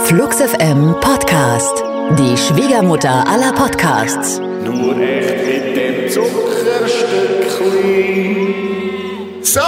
Flux FM Podcast. Die Schwiegermutter aller Podcasts. Nur echt mit dem Zuckerstückchen. So,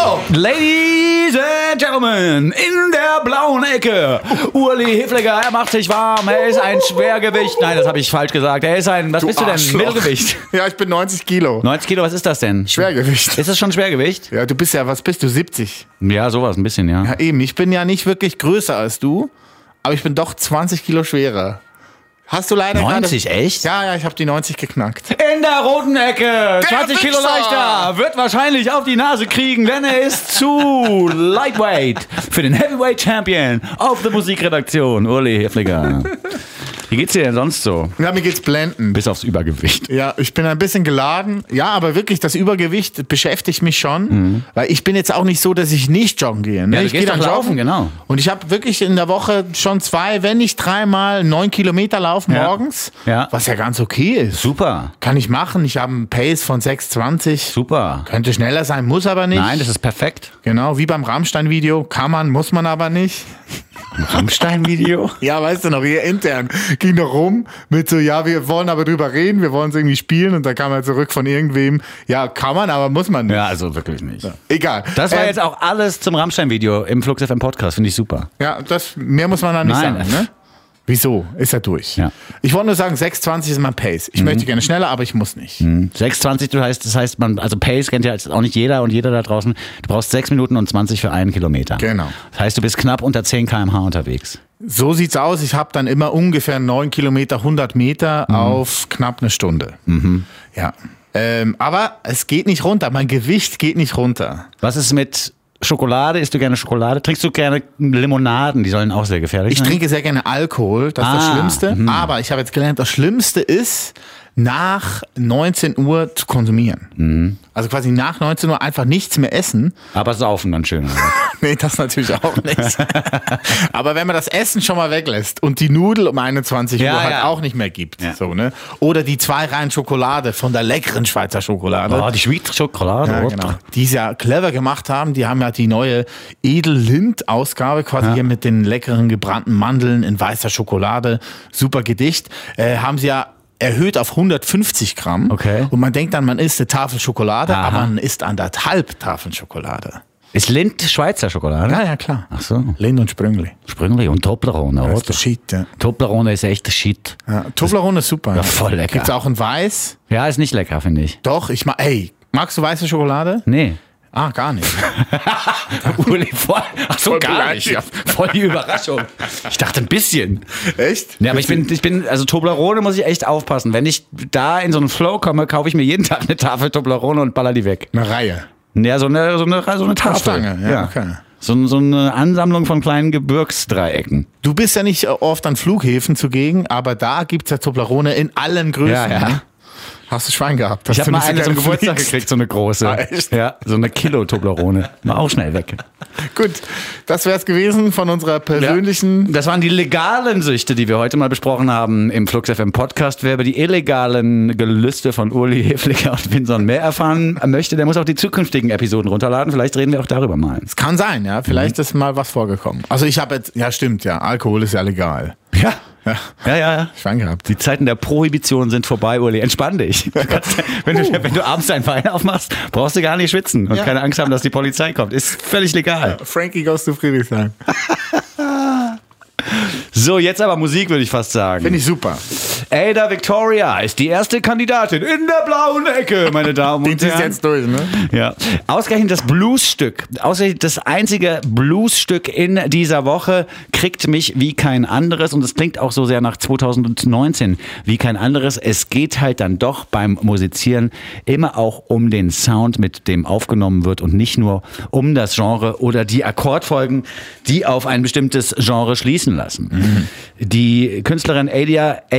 Ladies and Gentlemen, in der blauen Ecke, Uli Hefliger, er macht sich warm, er ist ein Schwergewicht. Nein, das habe ich falsch gesagt. Er ist ein, was bist du denn? Arschloch. Mittelgewicht. Ja, ich bin 90 Kilo. 90 Kilo, was ist das denn? Schwergewicht. Ist das schon Schwergewicht? Ja, du bist ja, was bist du, 70? Ja, sowas, ein bisschen, ja. Ja, eben. Ich bin ja nicht wirklich größer als du, aber ich bin doch 20 Kilo schwerer. Hast du leider 90, gerade... echt? Ja, ich habe die 90 geknackt. In der roten Ecke, 20 Kilo Wichser! leichter, wird wahrscheinlich auf die Nase kriegen, denn er ist zu lightweight für den Heavyweight Champion auf der Musikredaktion, Uli Hefliger. Wie geht's dir denn sonst so? Ja, mir geht's blendend. Bis aufs Übergewicht. Ja, ich bin ein bisschen geladen. Ja, aber wirklich, das Übergewicht beschäftigt mich schon. Weil ich bin jetzt auch nicht so, dass ich nicht joggen gehe. Ne? Ja, du ich gehst gehe doch laufen, genau. Und ich habe wirklich in der Woche schon 2, wenn nicht 3 Mal 9 Kilometer laufen Ja. morgens. Ja. Was ja ganz okay ist. Super, Kann ich machen. Ich habe einen Pace von 6,20. super. Könnte schneller sein, muss aber nicht. Nein, das ist perfekt. Genau, wie beim Rammstein-Video. Kann man, muss man aber nicht. Rammstein-Video? Ja, weißt du noch, hier intern ging noch rum mit so, ja, wir wollen aber drüber reden, wir wollen es irgendwie spielen und dann kam er zurück von irgendwem, ja, kann man, aber muss man nicht. Ja, also wirklich nicht. Egal. Das war jetzt auch alles zum Rammstein-Video im Flux FM Podcast, finde ich super. Ja, mehr muss man da nicht Nein. sagen, ne? Wieso? Ist er durch. Ja. Ich wollte nur sagen, 6,20 ist mein Pace. Ich möchte gerne schneller, aber ich muss nicht. 6,20, das heißt, also Pace kennt ja jetzt auch nicht jeder und jeder da draußen. Du brauchst 6 Minuten und 20 für 1 Kilometer. Genau. Das heißt, du bist knapp unter 10 km/h unterwegs. So sieht's aus. Ich habe dann immer ungefähr 9 Kilometer, 100 Meter auf knapp eine Stunde. Ja. Aber es geht nicht runter. Mein Gewicht geht nicht runter. Was ist mit Schokolade? Isst du gerne Schokolade? Trinkst du gerne Limonaden? Die sollen auch sehr gefährlich Ich sein. trinke sehr gerne Alkohol, das ist das Schlimmste. Aber ich habe jetzt gelernt, das Schlimmste ist, nach 19 Uhr zu konsumieren. Also quasi nach 19 Uhr einfach nichts mehr essen. Aber saufen dann schön. Nee, das natürlich auch nicht. Aber wenn man das Essen schon mal weglässt und die Nudel um 21 Ja, Uhr halt ja. auch nicht mehr gibt. Ja. So, ne? Oder die 2 Reihen Schokolade von der leckeren Schweizer Schokolade. Oh, die Schweizer Schokolade. Ja, genau. Die es ja clever gemacht haben. Die haben ja die neue Edel-Lind-Ausgabe quasi hier mit den leckeren gebrannten Mandeln in weißer Schokolade. Super Gedicht. Haben sie ja erhöht auf 150 Gramm. Okay. Und man denkt dann, man isst eine Tafel Schokolade, Aha. aber man isst 1,5 Tafeln Schokolade. Ist Lind Schweizer Schokolade? Ja, klar. Ach so. Lind und Sprüngli. Sprüngli und Toblerone, Das ist oder? der Shit, ja. Toblerone ist echt der Shit. Ja, Toblerone ist super. Ja, voll lecker. Gibt's auch in Weiß? Ja, ist nicht lecker, finde ich. Doch, magst du weiße Schokolade? Nee. Ah, gar nicht. Uli, voll. Ach so, Voll gar nicht. Ja, voll die Überraschung. Ich dachte ein bisschen. Echt? Ja, aber ich bin, also Toblerone muss ich echt aufpassen. Wenn ich da in so einen Flow komme, kaufe ich mir jeden Tag eine Tafel Toblerone und baller die weg. Eine Reihe. Ja, so eine Tafel. Stange, ja, okay. So eine Ansammlung von kleinen Gebirgsdreiecken. Du bist ja nicht oft an Flughäfen zugegen, aber da gibt's ja Toblerone in allen Größen. Ja, ja. Ne? Hast du Schwein gehabt? dass Ich habe du mal nicht so eine zum gerne Geburtstag fliegst? gekriegt, so eine große. Ah, echt? Ja, so eine Kilo Toblerone. War auch schnell weg. Gut, das wär's gewesen von unserer persönlichen... Das waren die legalen Süchte, die wir heute mal besprochen haben im Flux FM Podcast. Wer über die illegalen Gelüste von Uli Hefliger und Vinson mehr erfahren möchte, der muss auch die zukünftigen Episoden runterladen. Vielleicht reden wir auch darüber mal. Es kann sein, ja. Vielleicht ist mal was vorgekommen. Also ich habe jetzt... Ja, stimmt, ja. Alkohol ist ja legal. Ja. Ja. Ja. Schwein gehabt. Die Zeiten der Prohibition sind vorbei, Uli. Entspann dich. Wenn du abends deinen Verein aufmachst, brauchst du gar nicht schwitzen und keine Angst haben, dass die Polizei kommt. Ist völlig legal. Frankie goes to Friedrichshain. So, jetzt aber Musik, würde ich fast sagen. Finde ich super. Ada Victoria ist die erste Kandidatin in der blauen Ecke, meine Damen Die und ziehst Herren. jetzt durch, ne? Ja. Ausgerechnet das Bluesstück, ausgerechnet das einzige Bluesstück in dieser Woche kriegt mich wie kein anderes und es klingt auch so sehr nach 2019 wie kein anderes. Es geht halt dann doch beim Musizieren immer auch um den Sound, mit dem aufgenommen wird und nicht nur um das Genre oder die Akkordfolgen, die auf ein bestimmtes Genre schließen lassen. Die Künstlerin Adia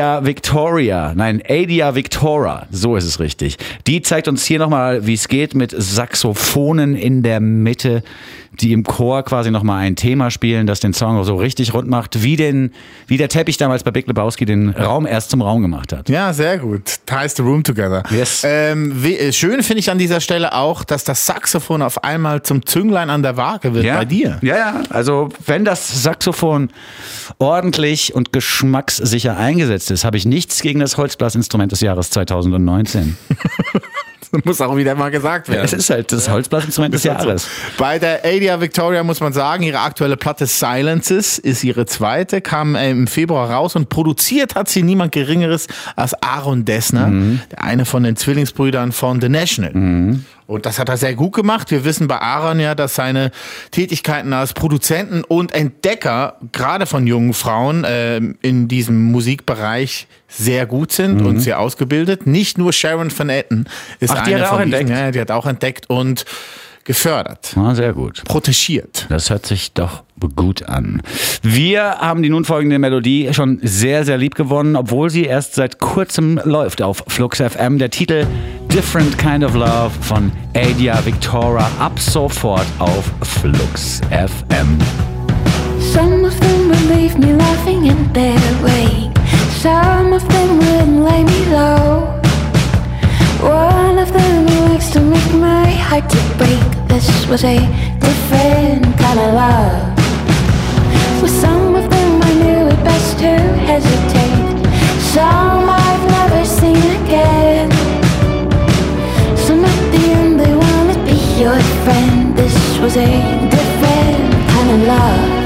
Adia Victoria, so ist es richtig. Die zeigt uns hier nochmal, wie es geht mit Saxophonen in der Mitte, die im Chor quasi nochmal ein Thema spielen, das den Song so richtig rund macht, wie der Teppich damals bei Big Lebowski den Raum erst zum Raum gemacht hat. Ja, sehr gut. Ties the room together. Yes. Schön finde ich an dieser Stelle auch, dass das Saxophon auf einmal zum Zünglein an der Waage wird bei dir. Ja. Also wenn das Saxophon ordentlich und geschmackssicher eingesetzt ist, habe ich nichts gegen das Holzblasinstrument des Jahres 2019. Das muss auch wieder mal gesagt werden. Es ist halt das Holzblasinstrument des Jahres. Bei der Adia Victoria muss man sagen, ihre aktuelle Platte Silences ist ihre zweite, kam im Februar raus und produziert hat sie niemand Geringeres als Aaron Dessner, der eine von den Zwillingsbrüdern von The National. Und das hat er sehr gut gemacht. Wir wissen bei Aaron ja, dass seine Tätigkeiten als Produzenten und Entdecker, gerade von jungen Frauen, in diesem Musikbereich sehr gut sind und sehr ausgebildet. Nicht nur Sharon Van Etten ist eine von diesen. Ja, die hat auch entdeckt und gefördert. Sehr gut. Protegiert. Das hört sich doch gut an. Wir haben die nun folgende Melodie schon sehr, sehr lieb gewonnen, obwohl sie erst seit kurzem läuft auf Flux FM. Der Titel Different Kind of Love von Adia Victoria ab sofort auf Flux FM. Some of them would leave me laughing in their way. Some of them wouldn't lay me low. One of them likes to make my heart to break. This was a different kind of love. With some of them I knew it best to hesitate. Some I've never seen again. Some at the end they wanna be your friend. This was a different kind of love.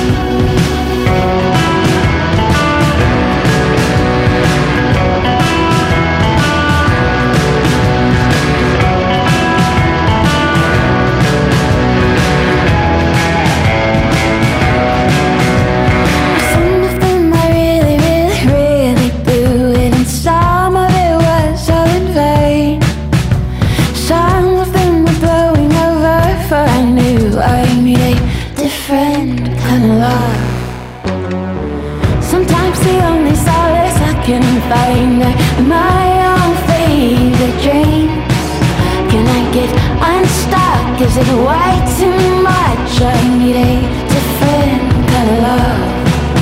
Find my own favorite dreams. Can I get unstuck? Is it way too much? I need a different kind of love.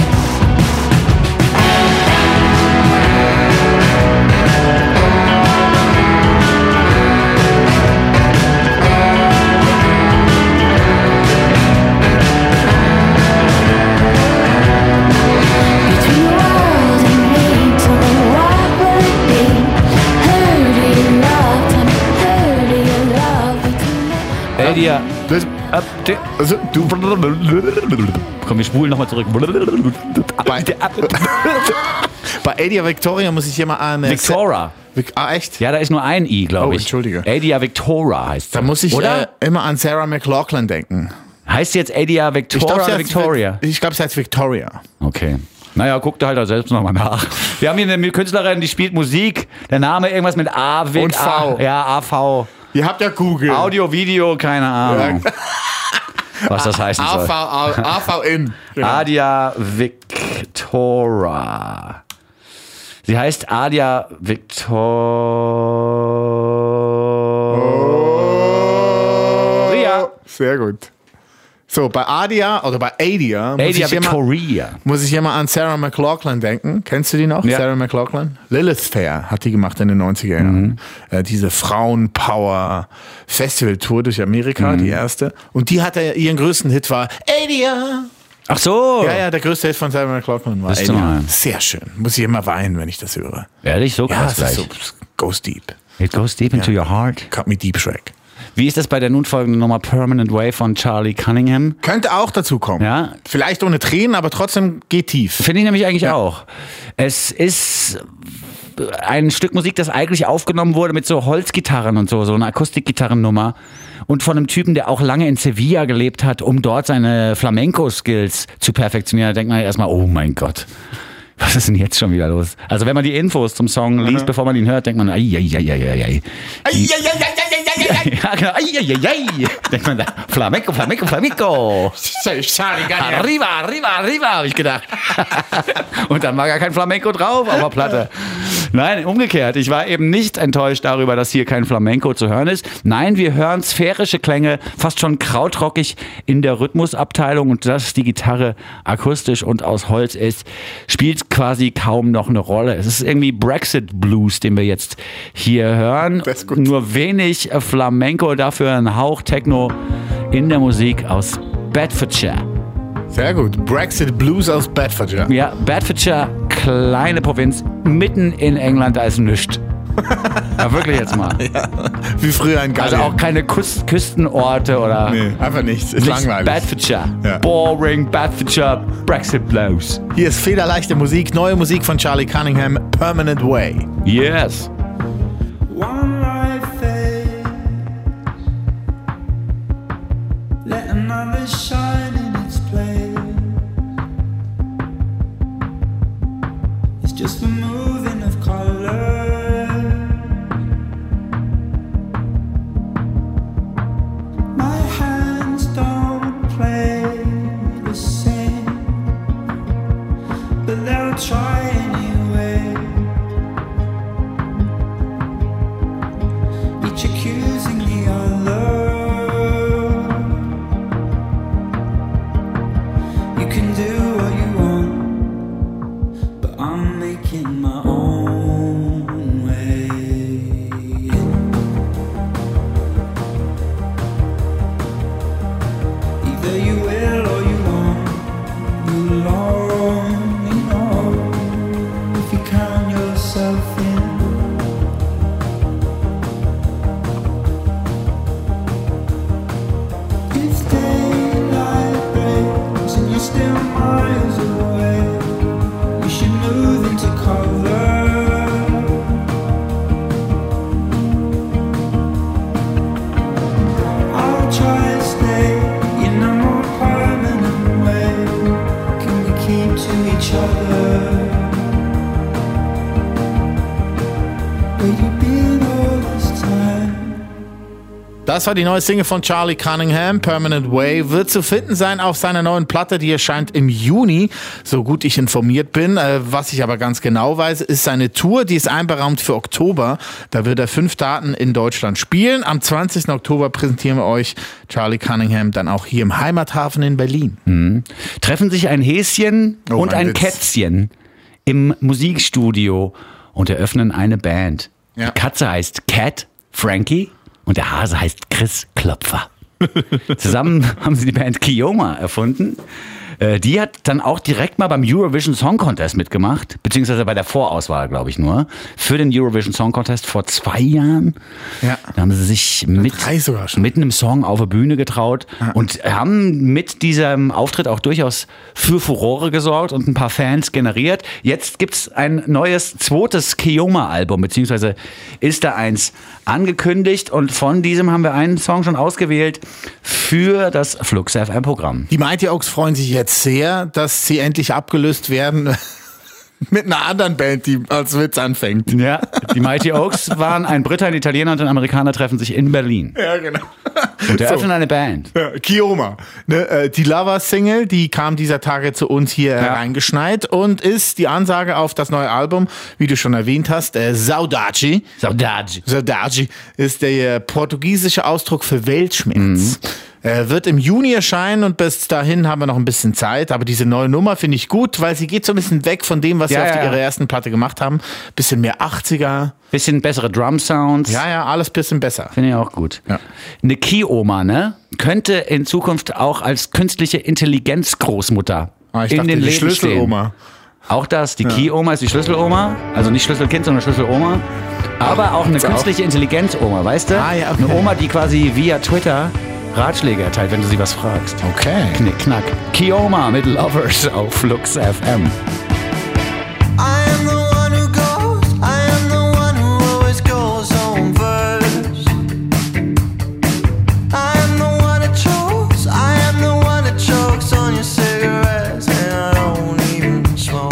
Adia. Also, du. Komm, wir spulen nochmal zurück. Bei Adia Victoria muss ich hier mal an. Victoria. Echt? Ja, da ist nur ein I, glaube ich. Entschuldige. Adia Victoria heißt sie. Da muss ich immer an Sarah McLachlan denken. Heißt sie jetzt Adia Victoria oder Victoria? Ich glaube, sie heißt Victoria. Okay. Naja, guck da halt selbst nochmal nach. Wir haben hier eine Künstlerin, die spielt Musik. Der Name irgendwas mit A, und V. Ja, AV. Ihr habt ja Google. Audio, Video, keine Ahnung. Ja. Was das heißen soll. AVN. Genau. Adia Victoria. Sie heißt Adia Victoria. Sehr gut. So, bei Adia muss ich immer an Sarah McLachlan denken. Kennst du die noch? Ja. Sarah McLachlan? Lilith Fair hat die gemacht in den 90er Jahren. Diese Frauen-Power-Festival-Tour durch Amerika, die erste. Und die hatte ihren größten Hit war Adia. Ach so. Ja, der größte Hit von Sarah McLachlan war Adia. Sehr schön. Muss ich immer weinen, wenn ich das höre. Ehrlich? So krass gleich. So, goes deep. It goes deep into your heart. Cut me deep, Shrek. Wie ist das bei der nun folgenden Nummer Permanent Way von Charlie Cunningham? Könnte auch dazu kommen. Ja. Vielleicht ohne Tränen, aber trotzdem geht tief. Finde ich nämlich eigentlich auch. Es ist ein Stück Musik, das eigentlich aufgenommen wurde mit so Holzgitarren und so eine Akustikgitarrennummer. Und von einem Typen, der auch lange in Sevilla gelebt hat, um dort seine Flamenco-Skills zu perfektionieren. Da denkt man erstmal, oh mein Gott. Was ist denn jetzt schon wieder los? Also wenn man die Infos zum Song liest, bevor man ihn hört, denkt man, Ja, genau. Denkt man da, Flamenco. Arriba, habe ich gedacht. Und dann war gar kein Flamenco drauf auf der Platte. Nein, umgekehrt. Ich war eben nicht enttäuscht darüber, dass hier kein Flamenco zu hören ist. Nein, wir hören sphärische Klänge, fast schon krautrockig in der Rhythmusabteilung. Und dass die Gitarre akustisch und aus Holz ist, spielt quasi kaum noch eine Rolle. Es ist irgendwie Brexit-Blues, den wir jetzt hier hören. Nur wenig Flamenco, dafür ein Hauch Techno in der Musik aus Bedfordshire. Sehr gut. Brexit Blues aus Bedfordshire. Ja, Bedfordshire, kleine Provinz, mitten in England, da ist nichts. Ja, wirklich jetzt mal. Ja, wie früher in Gallien. Also auch keine Küstenorte oder... Nee, einfach nichts. Ist langweilig. Bedfordshire. Ja. Boring, Bedfordshire, Brexit Blues. Hier ist federleichte Musik, neue Musik von Charlie Cunningham, Permanent Way. Yes. One life fades, let another shine in its place. It's just the moving of color. My hands don't play the same, but they'll try anyway. Each accusing the other. You can do what you want, but I'm making my own way. Either you will or you won't. You'll only know if you count yourself in. If daylight breaks and you're still miles away, you should move into cover. I'll try to stay in a more permanent way. Can we keep to each other? Where you been all this time? Das war die neue Single von Charlie Cunningham, Permanent Way, wird zu finden sein auf seiner neuen Platte, die erscheint im Juni, so gut ich informiert bin. Was ich aber ganz genau weiß, ist seine Tour, die ist einberaumt für Oktober. Da wird er 5 Daten in Deutschland spielen. Am 20. Oktober präsentieren wir euch Charlie Cunningham dann auch hier im Heimathafen in Berlin. Treffen sich ein Häschen und mein ein Witz. Kätzchen im Musikstudio und eröffnen eine Band. Ja. Die Katze heißt Cat Frankie und der Hase heißt Chris Klopfer. Zusammen haben sie die Band Kioma erfunden. Die hat dann auch direkt mal beim Eurovision Song Contest mitgemacht, beziehungsweise bei der Vorauswahl, glaube ich nur, für den Eurovision Song Contest vor 2 Jahren. Ja. Da haben sie sich mit einem Song auf der Bühne getraut und haben mit diesem Auftritt auch durchaus für Furore gesorgt und ein paar Fans generiert. Jetzt gibt's ein neues 2. Kioma-Album, beziehungsweise ist da eins angekündigt und von diesem haben wir einen Song schon ausgewählt für das Flux FM-Programm. Die Mighty Oaks freuen sich jetzt sehr, dass sie endlich abgelöst werden mit einer anderen Band, die als Witz anfängt. Ja, die Mighty Oaks waren ein Brite, ein Italiener und ein Amerikaner treffen sich in Berlin. Ja, genau. Und eröffnen eine Band. Ja, Kioma. Ne, die Lover-Single, die kam dieser Tage zu uns hier reingeschneit und ist die Ansage auf das neue Album, wie du schon erwähnt hast, Saudade. Saudade ist der portugiesische Ausdruck für Weltschmerz. Wird im Juni erscheinen und bis dahin haben wir noch ein bisschen Zeit. Aber diese neue Nummer finde ich gut, weil sie geht so ein bisschen weg von dem, was sie auf ihrer ersten Platte gemacht haben. Bisschen mehr 80er. Bisschen bessere Drum-Sounds. Ja, alles bisschen besser. Finde ich auch gut. Ja. Eine Kioma, ne? Könnte in Zukunft auch als künstliche Intelligenz-Großmutter in den Leben Schlüsseloma. Stehen. Auch das, die Kioma ist die Schlüsseloma. Also nicht Schlüsselkind, sondern Schlüsseloma. Aber auch eine künstliche Intelligenz-Oma, weißt du? Ah, ja, okay. Eine Oma, die quasi via Twitter Ratschläge erteilt, wenn du sie was fragst. Okay. Knick, knack. Kioma mit Lovers auf Flux FM. I am the one who goes, I am the one who always goes home first. I am the one that chokes, I am the one that chokes on your cigarettes, and I don't even smoke.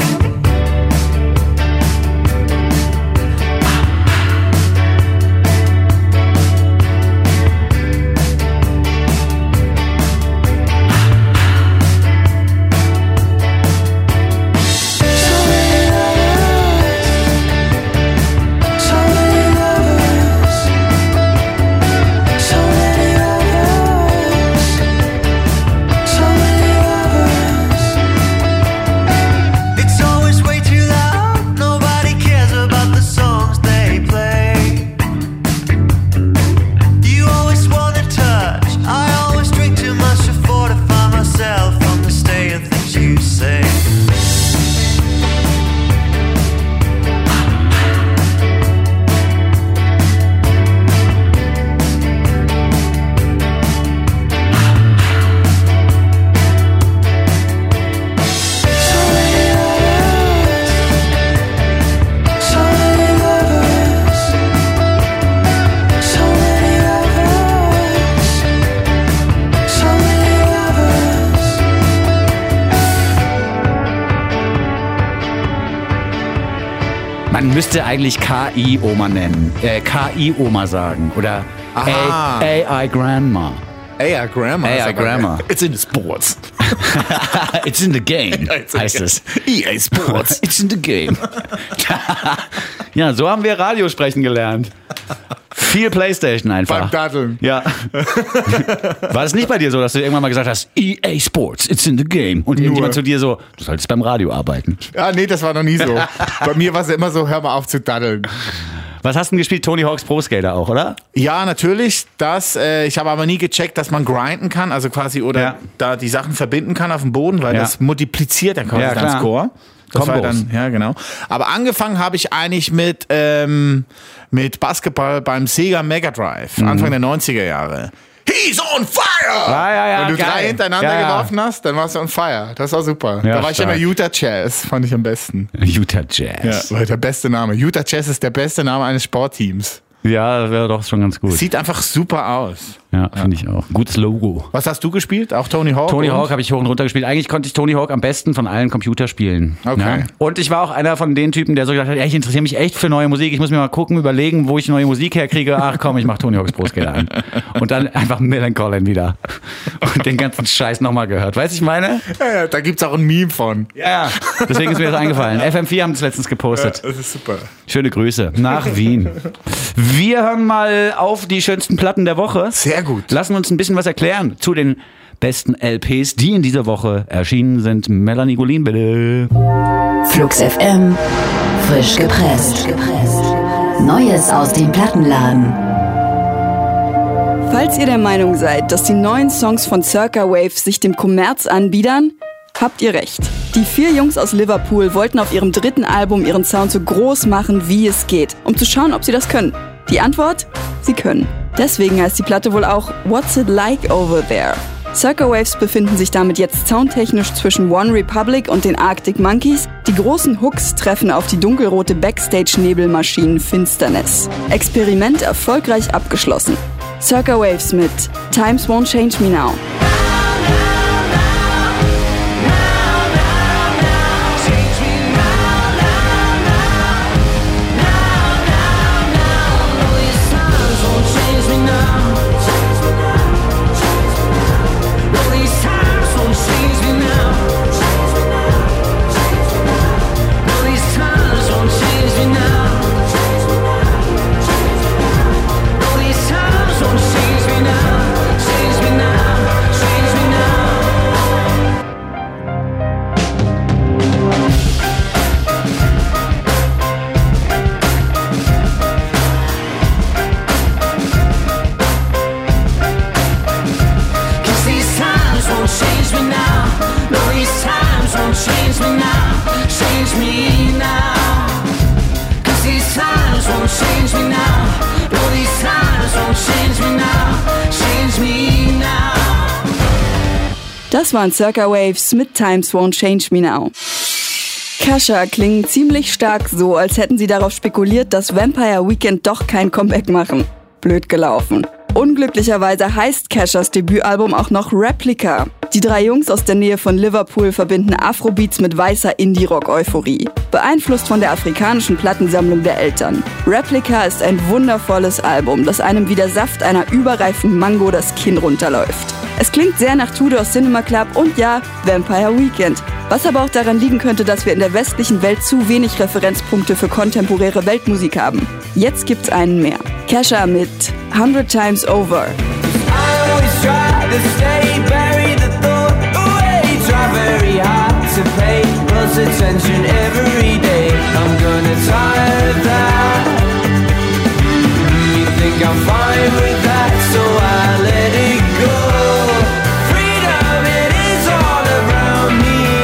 Man müsste eigentlich KI-Oma nennen. KI-Oma sagen. Oder Aha. AI Grandma. AI Grammar. AI Grammar. It's in the sports. It's in the game, heißt es. EA Sports. It's in the game. Ja, so haben wir Radio sprechen gelernt. Viel Playstation einfach. Beim Daddeln. Ja. War das nicht bei dir so, dass du irgendwann mal gesagt hast, EA Sports, it's in the game? Und irgendjemand zu dir so, du solltest beim Radio arbeiten. Ja, nee, das war noch nie so. Bei mir war es immer so, hör mal auf zu daddeln. Was hast du denn gespielt? Tony Hawk's Pro Skater auch, oder? Ja, natürlich. Ich habe aber nie gecheckt, dass man grinden kann, also quasi, oder da die Sachen verbinden kann auf dem Boden, weil das multipliziert dann quasi dein Score. Das war dann, ja, genau. Aber angefangen habe ich eigentlich mit Basketball beim Sega Mega Drive, Anfang der 90er Jahre. He's on fire! Ja, Wenn du geil. 3 hintereinander geworfen hast, dann warst du on fire. Das war super. Ja, da war ich stark. immer Utah Jazz, fand ich am besten. Utah Jazz. Ja, weil der beste Name. Utah Jazz ist der beste Name eines Sportteams. Ja, das wäre doch schon ganz gut. Sieht einfach super aus. Ja, finde ich auch. Gutes Logo. Was hast du gespielt? Auch Tony Hawk? Tony Hawk habe ich hoch und runter gespielt. Eigentlich konnte ich Tony Hawk am besten von allen Computerspielen. Okay. Ja. Und ich war auch einer von den Typen, der so gesagt hat, ich interessiere mich echt für neue Musik. Ich muss mir mal gucken, überlegen, wo ich neue Musik herkriege. Ach komm, ich mache Tony Hawk's Pro Skater an. Und dann einfach Millencolin wieder. Und den ganzen Scheiß nochmal gehört. Weißt du, ich meine? Ja, da gibt's auch ein Meme von. Ja. Deswegen ist mir das eingefallen. FM4 haben es letztens gepostet. Das ist super. Schöne Grüße nach Wien. Wir hören mal auf die schönsten Platten der Woche. Sehr gut. Lassen uns ein bisschen was erklären zu den besten LPs, die in dieser Woche erschienen sind. Melanie Golin, bitte. Flux FM, frisch gepresst. Neues aus dem Plattenladen. Falls ihr der Meinung seid, dass die neuen Songs von Circa Waves sich dem Kommerz anbiedern, habt ihr recht. Die 4 Jungs aus Liverpool wollten auf ihrem 3. Album ihren Sound so groß machen, wie es geht, um zu schauen, ob sie das können. Die Antwort? Sie können. Deswegen heißt die Platte wohl auch What's It Like Over There? Circa Waves befinden sich damit jetzt soundtechnisch zwischen One Republic und den Arctic Monkeys. Die großen Hooks treffen auf die dunkelrote Backstage-Nebelmaschinen Finsternis. Experiment erfolgreich abgeschlossen. Circa Waves mit Times Won't Change Me Now. Das waren Circa Waves mit Times Won't Change Me Now. Kesha klingen ziemlich stark so, als hätten sie darauf spekuliert, dass Vampire Weekend doch kein Comeback machen. Blöd gelaufen. Unglücklicherweise heißt Keshas Debütalbum auch noch Replica. Die 3 Jungs aus der Nähe von Liverpool verbinden Afrobeats mit weißer Indie-Rock-Euphorie. Beeinflusst von der afrikanischen Plattensammlung der Eltern. Replica ist ein wundervolles Album, das einem wie der Saft einer überreifen Mango das Kinn runterläuft. Es klingt sehr nach Tudor Cinema Club und ja, Vampire Weekend. Was aber auch daran liegen könnte, dass wir in der westlichen Welt zu wenig Referenzpunkte für kontemporäre Weltmusik haben. Jetzt gibt's einen mehr. Kesha mit 100 Times Over. I always try to stay, bury the thought away. Try very hard to pay close attention every day. I'm gonna tire of that. You think I'm fine with that, so I let it go. Freedom, it is all around me.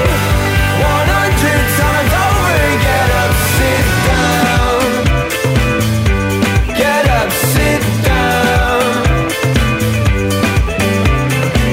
100 times over, get up, sit down. Get up, sit down.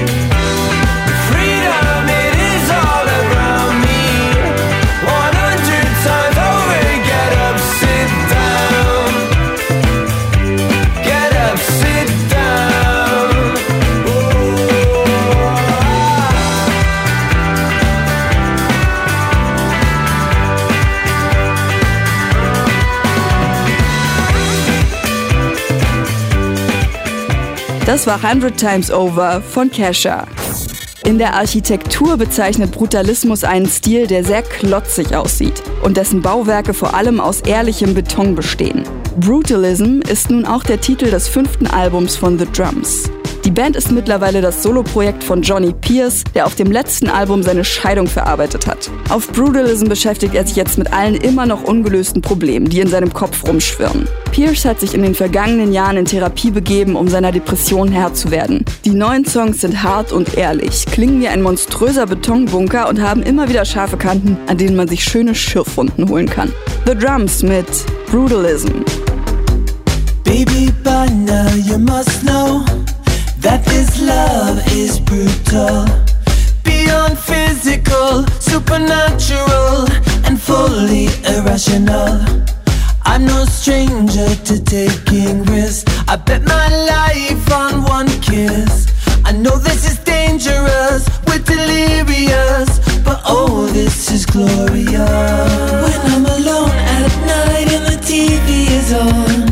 Das war 100 Times Over von Kesha. In der Architektur bezeichnet Brutalismus einen Stil, der sehr klotzig aussieht und dessen Bauwerke vor allem aus ehrlichem Beton bestehen. Brutalism ist nun auch der Titel des 5. Albums von The Drums. Die Band ist mittlerweile das Soloprojekt von Johnny Pierce, der auf dem letzten Album seine Scheidung verarbeitet hat. Auf Brutalism beschäftigt er sich jetzt mit allen immer noch ungelösten Problemen, die in seinem Kopf rumschwirren. Pierce hat sich in den vergangenen Jahren in Therapie begeben, um seiner Depression Herr zu werden. Die neuen Songs sind hart und ehrlich, klingen wie ein monströser Betonbunker und haben immer wieder scharfe Kanten, an denen man sich schöne Schürfwunden holen kann. The Drums mit Brutalism. Baby, by now you must know that this love is brutal, beyond physical, supernatural, and fully irrational. I'm no stranger to taking risks. I bet my life on one kiss. I know this is dangerous, we're delirious, but oh, this is glorious. When I'm alone at night and the TV is on,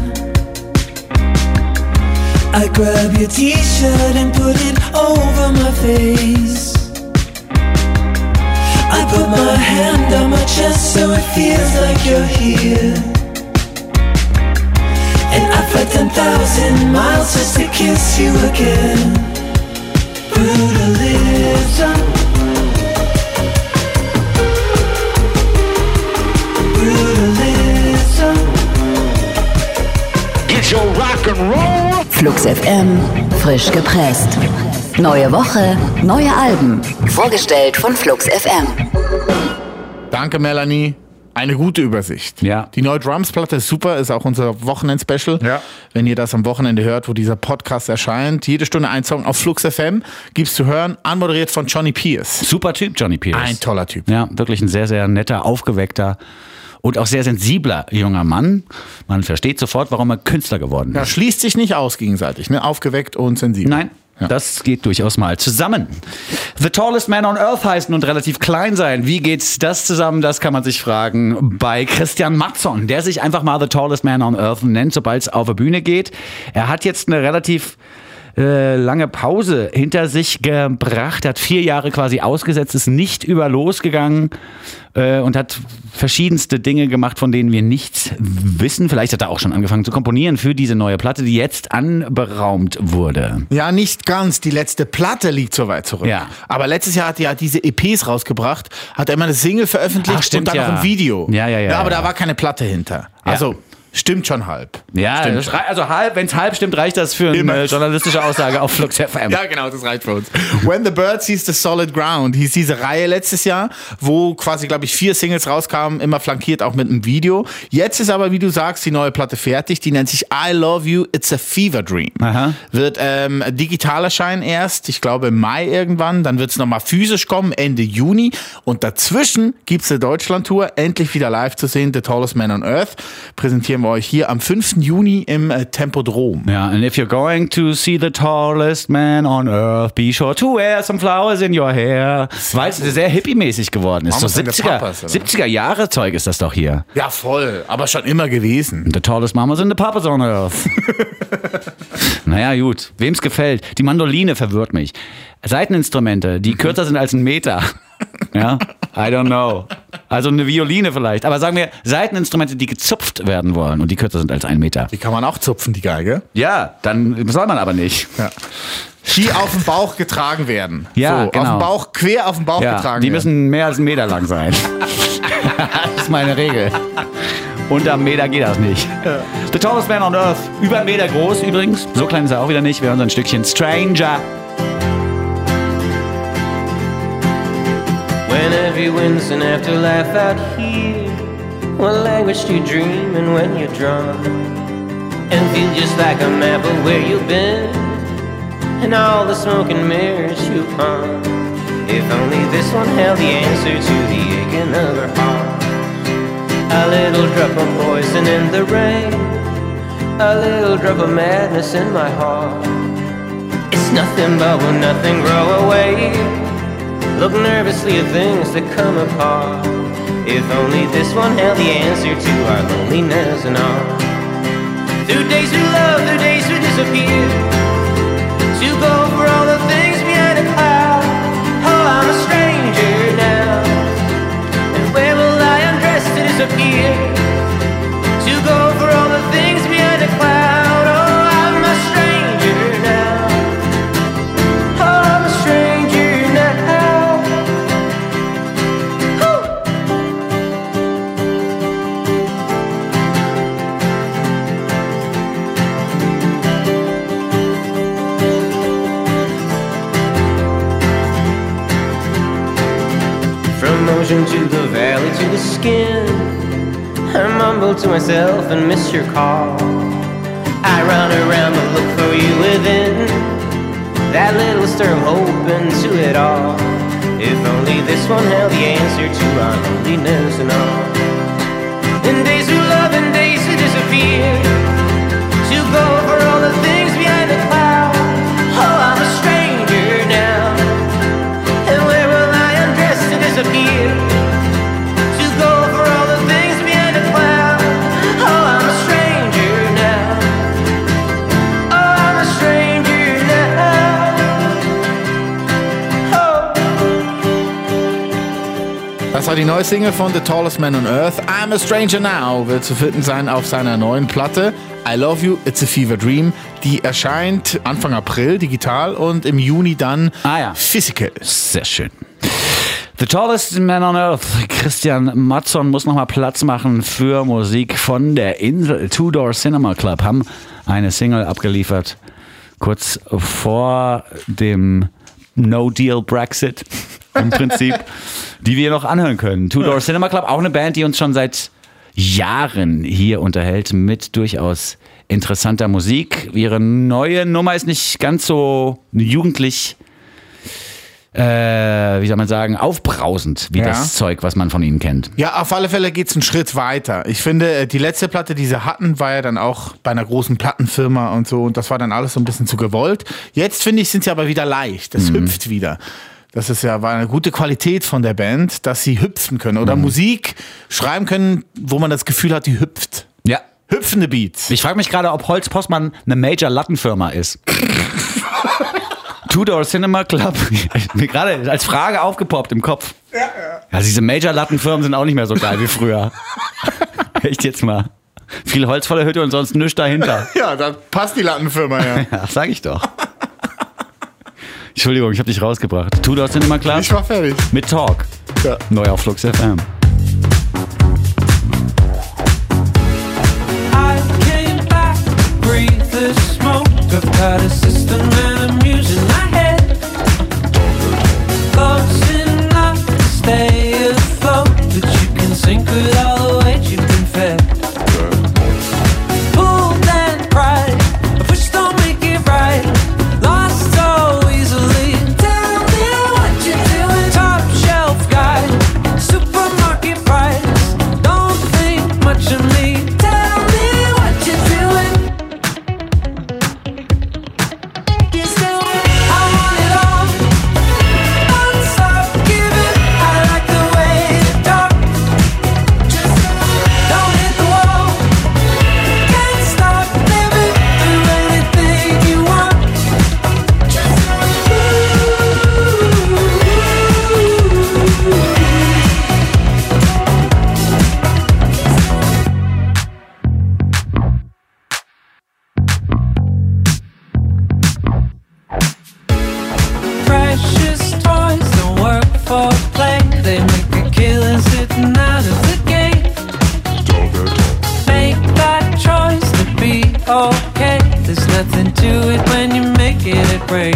I grab your t-shirt and put it over my face. I put my hand on my chest so it feels like you're here. And I fly 10,000 miles just to kiss you again. Brutalism. Brutalism. Get your rock and roll. Flux FM, frisch gepresst. Neue Woche, neue Alben. Vorgestellt von Flux FM. Danke, Melanie. Eine gute Übersicht. Ja. Die neue Drums-Platte ist super, ist auch unser Wochenend-Special. Ja. Wenn ihr das am Wochenende hört, wo dieser Podcast erscheint. Jede Stunde ein Song auf Flux FM gibt's zu hören, anmoderiert von Johnny Pierce. Super Typ, Johnny Pierce. Ein toller Typ. Ja, wirklich ein sehr, sehr netter, aufgeweckter und auch sehr sensibler junger Mann. Man versteht sofort, warum er Künstler geworden ist. Ja, schließt sich nicht aus gegenseitig, ne? Aufgeweckt und sensibel. Nein. Ja. Das geht durchaus mal zusammen. The Tallest Man on Earth heißt und relativ klein sein. Wie geht das zusammen? Das kann man sich fragen bei Christian Mattsson, der sich einfach mal The Tallest Man on Earth nennt, sobald es auf der Bühne geht. Er hat jetzt eine relativ lange Pause hinter sich gebracht, hat 4 Jahre quasi ausgesetzt, ist nicht über losgegangen und hat verschiedenste Dinge gemacht, von denen wir nichts wissen. Vielleicht hat er auch schon angefangen zu komponieren für diese neue Platte, die jetzt anberaumt wurde. Ja, nicht ganz. Die letzte Platte liegt so weit zurück. Ja. Aber letztes Jahr hat er diese EPs rausgebracht, hat er immer eine Single veröffentlicht. Ach, stimmt, und dann noch ein Video. Ja, aber da war keine Platte hinter. Also stimmt schon halb. Ja, stimmt also halb, wenn es halb stimmt, reicht das für eine journalistische Aussage auf Flux FM. Ja, genau, das reicht für uns. When the Birds hieß The Solid Ground, hieß diese Reihe letztes Jahr, wo quasi, glaube ich, 4 Singles rauskamen, immer flankiert auch mit einem Video. Jetzt ist aber, wie du sagst, die neue Platte fertig. Die nennt sich I Love You, It's a Fever Dream. Aha. Wird digital erscheinen erst, ich glaube im Mai irgendwann. Dann wird es nochmal physisch kommen, Ende Juni. Und dazwischen gibt es eine Deutschland-Tour, endlich wieder live zu sehen, The Tallest Man on Earth. Präsentieren wir euch hier am 5. Juni im Tempodrom. Ja, and if you're going to see the tallest man on earth, be sure to wear some flowers in your hair. Weil es sehr hippie-mäßig geworden ist. So 70er Jahre Zeug ist das doch hier. Ja, voll. Aber schon immer gewesen. The tallest mamas in the papas on earth. Naja, gut. Wem's gefällt. Die Mandoline verwirrt mich. Seiteninstrumente, die kürzer sind als 1 Meter. Ja, I don't know. Also eine Violine vielleicht. Aber sagen wir, Seiteninstrumente, die gezupft werden wollen und die kürzer sind als 1 Meter. Die kann man auch zupfen, die Geige. Ja, dann soll man aber nicht. Ja. Die auf dem Bauch getragen werden. Ja, so, genau. Auf dem Bauch, quer auf dem Bauch getragen werden. Die müssen mehr als 1 Meter lang sein. Das ist meine Regel. Unter 1 Meter geht das nicht. Ja. The Tallest Man on Earth. Über 1 Meter groß übrigens. So klein ist er auch wieder nicht. Wir hören so ein Stückchen Stranger. Whenever you wince and have to laugh out here, what language do you dream in when you're drunk? And feel just like a map of where you've been, and all the smoke and mirrors you've hung. If only this one held the answer to the aching of her heart. A little drop of poison in the rain, a little drop of madness in my heart. It's nothing but will nothing grow away. Look nervously at things that come apart. If only this one held the answer to our loneliness and all. Through days we love, through days we disappear. excursion to the valley, to the skin. I mumble to myself and miss your call. I run around but look for you within. That little stir of hope into it all. If only this one held the answer to our loneliness and all. In days to love and days to disappear, to go for all the things behind the cloud. Oh, I'm a stranger now, and where will I undress to disappear? To go for all the things behind the cloud. Oh, I'm a stranger now. Oh, I'm a stranger now. Oh. Das war die neue Single von The Tallest Man on Earth. I'm a Stranger Now wird zu finden sein auf seiner neuen Platte I Love You, It's a Fever Dream. Die erscheint Anfang April digital und im Juni dann physical. Sehr schön. The Tallest Man on Earth, Christian Mattsson, muss nochmal Platz machen für Musik von der Insel. Two Door Cinema Club haben eine Single abgeliefert, kurz vor dem No-Deal-Brexit im Prinzip, die wir noch anhören können. Two Door Cinema Club, auch eine Band, die uns schon seit Jahren hier unterhält mit durchaus interessanter Musik. Ihre neue Nummer ist nicht ganz so jugendlich, wie soll man sagen, aufbrausend wie das Zeug, was man von ihnen kennt. Ja, auf alle Fälle geht's einen Schritt weiter. Ich finde, die letzte Platte, die sie hatten, war ja dann auch bei einer großen Plattenfirma und so. Und das war dann alles so ein bisschen zu gewollt. Jetzt, finde ich, sind sie aber wieder leicht. Es hüpft wieder. Das war eine gute Qualität von der Band, dass sie hüpfen können oder Musik schreiben können, wo man das Gefühl hat, die hüpft. Ja. Hüpfende Beats. Ich frage mich gerade, ob Holz Postmann eine Major-Lattenfirma ist. Two Door Cinema Club, mir gerade als Frage aufgepoppt im Kopf. Ja, diese Major-Lattenfirmen sind auch nicht mehr so geil wie früher. Echt jetzt mal. Viel Holz vor der Hütte und sonst nichts dahinter. Ja, da passt die Lattenfirma, ja. Ja, sag ich doch. Entschuldigung, ich habe dich rausgebracht. Two Door Cinema Club. Ich war fertig. Mit Talk. Ja. Neu auf Flux FM. I came back, breathe the smoke. I've got a system and I'm using my head. Close enough to stay afloat, but you can sink with all the weight you've been fed. Pulled and cried, a push don't make it right. Lost so easily. Tell me what you're doing. Top shelf guy, supermarket price. Don't think much of me. Tell me what you're doing. I want it all. Don't stop giving. I like the way you talk. Don't hit the wall. Can't stop living. Do anything you want. Precious toys don't work for play. They make a killing sitting out of the gate. Make that choice to be okay. There's nothing to it when you make it break.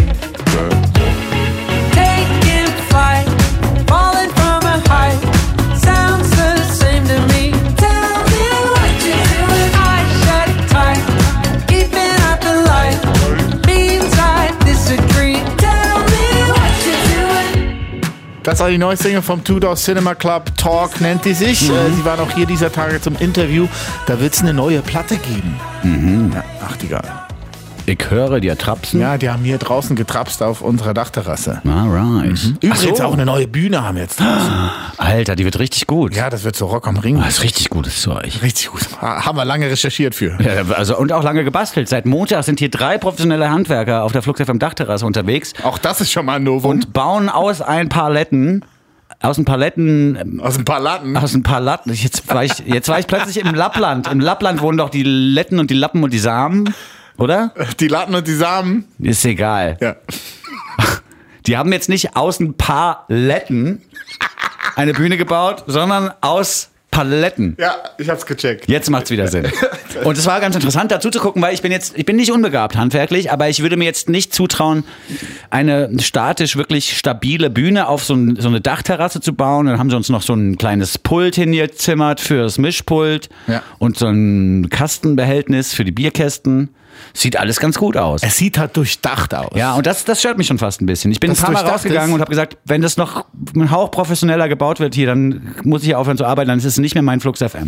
Taking flight, falling from a height. Sounds the same to me. Tell me what you're doing. I shut it tight, keeping out the light. Means I disagree. Tell me what you're doing. Das war die neue Single vom Two Door Cinema Club. Talk nennt die sich. Sie waren auch hier dieser Tage zum Interview. Da wird es eine neue Platte geben. Ja, ach, egal. Ich höre dir trapsen. Ja, die haben hier draußen getrapst auf unserer Dachterrasse. Alright. Übrigens auch eine neue Bühne haben jetzt draußen. Alter, die wird richtig gut. Ja, das wird so Rock am Ring. Das ist richtig gutes Zeug. Richtig gut. Haben wir lange recherchiert für. Ja, also, und auch lange gebastelt. Seit Montag sind hier 3 professionelle Handwerker auf der Flux FM Dachterrasse unterwegs Auch das ist schon mal ein Novum. und bauen aus ein paar Letten. Aus ein paar Letten. Aus ein paar Latten. Aus ein paar Latten. Jetzt war ich plötzlich im Lappland. Im Lappland wohnen doch die Letten und die Lappen und die Samen. Oder? Die Latten und die Samen. Ist egal. Ja. Die haben jetzt nicht aus ein paar Letten eine Bühne gebaut, sondern aus Paletten. Ja, ich hab's gecheckt. Jetzt macht's wieder Sinn. Und es war ganz interessant dazu zu gucken, weil ich bin nicht unbegabt handwerklich, aber ich würde mir jetzt nicht zutrauen, eine statisch wirklich stabile Bühne auf so eine Dachterrasse zu bauen. Dann haben sie uns noch so ein kleines Pult hingezimmert fürs Mischpult und so ein Kastenbehältnis für die Bierkästen. Sieht alles ganz gut aus. Es sieht halt durchdacht aus. Ja, und das stört mich schon fast ein bisschen. Ich bin ein paar Mal rausgegangen und habe gesagt, wenn das noch ein Hauch professioneller gebaut wird hier, dann muss ich aufhören zu arbeiten, dann ist es nicht mehr mein Flux FM.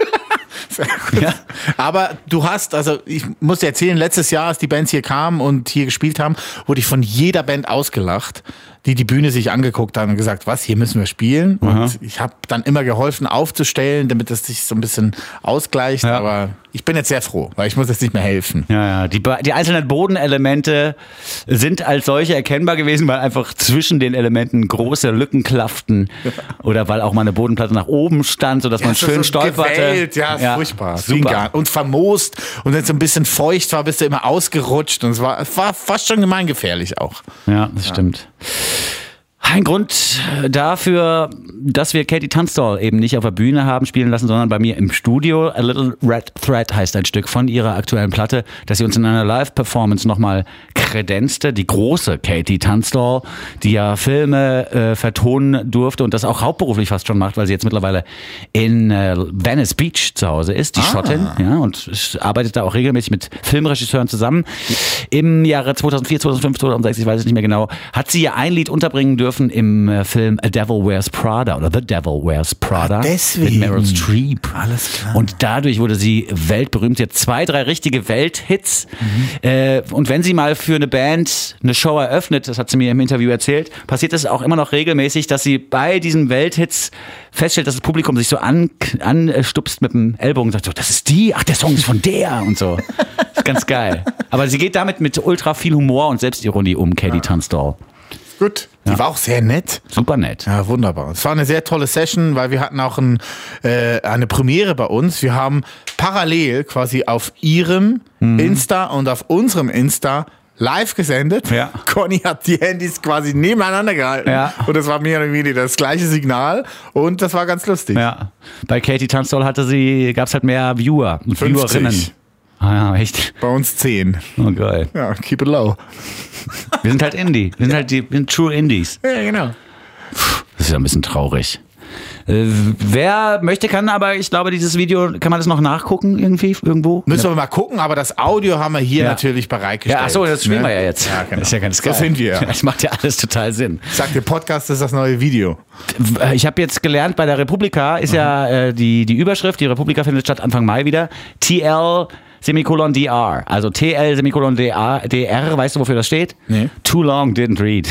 Ja. Aber du hast, also ich muss dir erzählen, letztes Jahr, als die Bands hier kamen und hier gespielt haben, wurde ich von jeder Band ausgelacht, die Bühne sich angeguckt haben und gesagt, was, hier müssen wir spielen. Und ich habe dann immer geholfen aufzustellen, damit es sich so ein bisschen ausgleicht. Ja. Aber ich bin jetzt sehr froh, weil ich muss jetzt nicht mehr helfen. Ja, die einzelnen Bodenelemente sind als solche erkennbar gewesen, weil einfach zwischen den Elementen große Lücken klafften oder weil auch mal eine Bodenplatte nach oben stand, sodass man schön stolperte. Gewählt. Ja, furchtbar. Super. Und vermoost. Und wenn es so ein bisschen feucht war, bist du immer ausgerutscht. Und es war fast schon gemeingefährlich auch. Ja, das stimmt. Ein Grund dafür, dass wir Katie Tunstall eben nicht auf der Bühne haben spielen lassen, sondern bei mir im Studio. A Little Red Thread heißt ein Stück von ihrer aktuellen Platte, dass sie uns in einer Live-Performance nochmal kredenzte. Die große Katie Tunstall, die ja Filme vertonen durfte und das auch hauptberuflich fast schon macht, weil sie jetzt mittlerweile in Venice Beach zu Hause ist, die Schottin, ja, und arbeitet da auch regelmäßig mit Filmregisseuren zusammen. Im Jahre 2004, 2005, 2006, ich weiß es nicht mehr genau, hat sie ja ein Lied unterbringen dürfen im Film A Devil Wears Prada oder The Devil Wears Prada mit Meryl Streep. Alles klar. Und dadurch wurde sie weltberühmt. Sie hat 2, 3 richtige Welthits. Und wenn sie mal für eine Band eine Show eröffnet, das hat sie mir im Interview erzählt, passiert es auch immer noch regelmäßig, dass sie bei diesen Welthits feststellt, dass das Publikum sich so anstupst mit dem Ellbogen und sagt so, das ist die, ach, der Song ist von der und so. Das ist ganz geil. Aber sie geht damit mit ultra viel Humor und Selbstironie um, Katie Tunstall. Gut. Die war auch sehr nett. Super nett. Ja, wunderbar. Es war eine sehr tolle Session, weil wir hatten auch eine Premiere bei uns. Wir haben parallel quasi auf ihrem Insta und auf unserem Insta live gesendet. Ja. Conny hat die Handys quasi nebeneinander gehalten. Ja. Und das war mehr oder weniger das gleiche Signal. Und das war ganz lustig. Ja. Bei Katie Tunstall gab es halt mehr Viewer und 50. Viewerinnen. Ah ja, echt? Bei uns 10. Oh geil. Ja, keep it low. Wir sind halt Indie. Wir sind True Indies. Ja, genau. Das ist ja ein bisschen traurig. Wer möchte, kann, aber ich glaube, dieses Video, kann man das noch nachgucken irgendwo? Müssen wir mal gucken, aber das Audio haben wir hier natürlich bereitgestellt. Ja, achso, das spielen wir ja jetzt. Ja, genau. Das ist ja ganz geil. Das sind wir. Das macht ja alles total Sinn. Ich sag, der Podcast ist das neue Video. Ich habe jetzt gelernt, bei der Republika ist ja die Überschrift, die Republika findet statt Anfang Mai wieder, TL _DR. Also TL _DR, weißt du, wofür das steht? Nee. Too long, didn't read.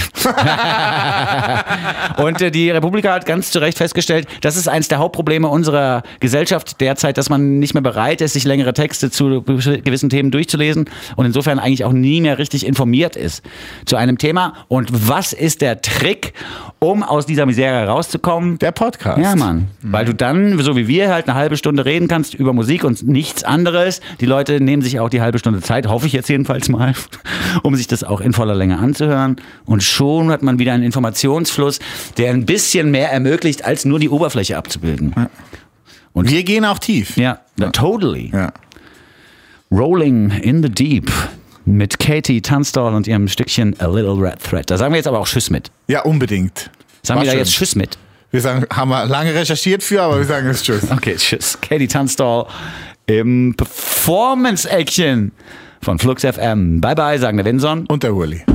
Und die Republika hat ganz zu Recht festgestellt, das ist eines der Hauptprobleme unserer Gesellschaft derzeit, dass man nicht mehr bereit ist, sich längere Texte zu gewissen Themen durchzulesen und insofern eigentlich auch nie mehr richtig informiert ist zu einem Thema. Und was ist der Trick, um aus dieser Misere rauszukommen? Der Podcast. Ja, Mann. Weil du dann, so wie wir, halt eine halbe Stunde reden kannst über Musik und nichts anderes. Die Leute nehmen sich auch die halbe Stunde Zeit, hoffe ich jetzt jedenfalls mal, um sich das auch in voller Länge anzuhören. Und schon hat man wieder einen Informationsfluss, der ein bisschen mehr ermöglicht, als nur die Oberfläche abzubilden. Und wir gehen auch tief. Ja, totally. Ja. Rolling in the Deep mit Katie Tunstall und ihrem Stückchen A Little Red Thread. Da sagen wir jetzt aber auch Tschüss mit. Ja, unbedingt. Sagen wir da jetzt Tschüss mit? Wir sagen, haben wir lange recherchiert für, aber wir sagen jetzt Tschüss. Okay, Tschüss. Katie Tunstall im Performance-Action von Flux FM. Bye bye, sagen der Vinson und der Uli.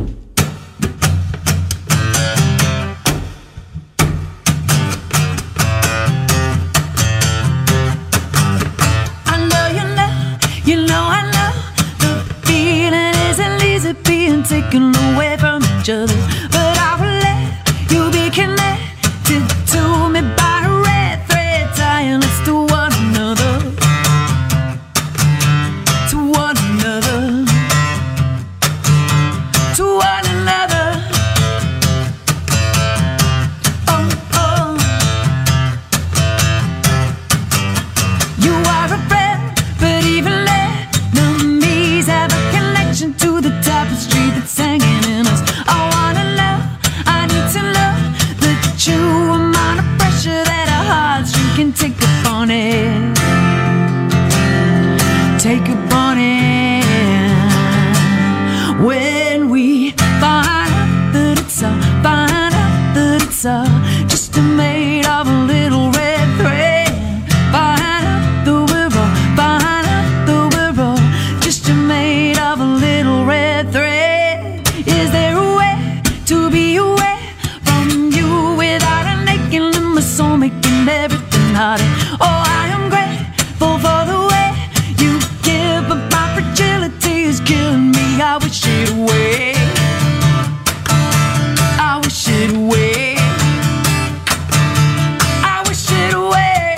Taken away from each other, but I will let you be connected to me by a red thread tying us to one another, to one another, to one another. Oh, oh. You are a friend, but even enemies have a connection to the tapestry that's hanging in us. I wanna know, I need to know that you amount of pressure that a heartstring can take upon. it's just made of a little red thread. Behind the river, just made of a little red thread. Is there a way to be away from you without a aching in my soul, making everything harder? Oh, I am grateful for the way you give, but my fragility is killing me. I wish it away. I wish it away. I wish it away.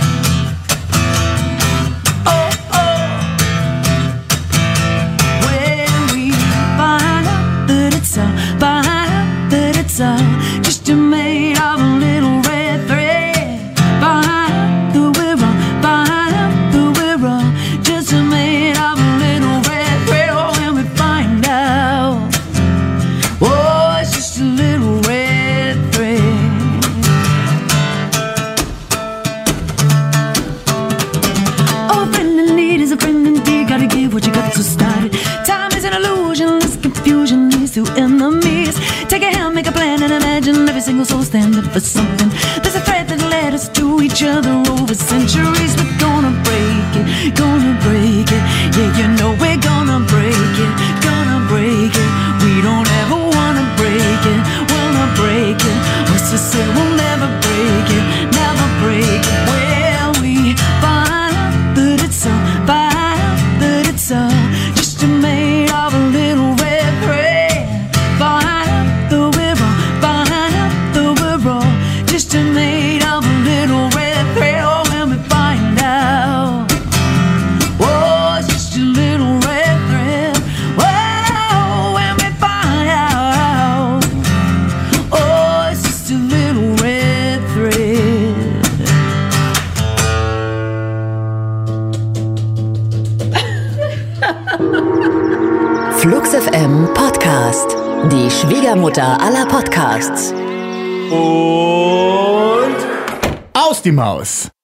Oh, oh. When we find out that it's just made of a little red thread. Behind the river, just made of a little red thread. Oh, when we find out, oh, it's just a little red thread. Oh, a friend in need is a friend indeed. Gotta give what you got to start it. Time is an illusion, this confusion leads to enemies. Take a hand, make a plan, and imagine every single soul standing for something. There's a thread that led us to each other over centuries. We're gonna break it, gonna break it. Yeah, you know we're gonna break it, gonna break it. We don't ever wanna break it, wanna break it. What's to say we'll never break it, never break it. Well, we find out that it's just made of a little red thread. Behind the river, just made of a little red thread. Oh, when we find out, oh, it's just a little red thread. Oh, when we find out, oh, it's just a little red thread. Flux FM Podcast. Die Schwiegermutter aller Podcasts. Und aus die Maus.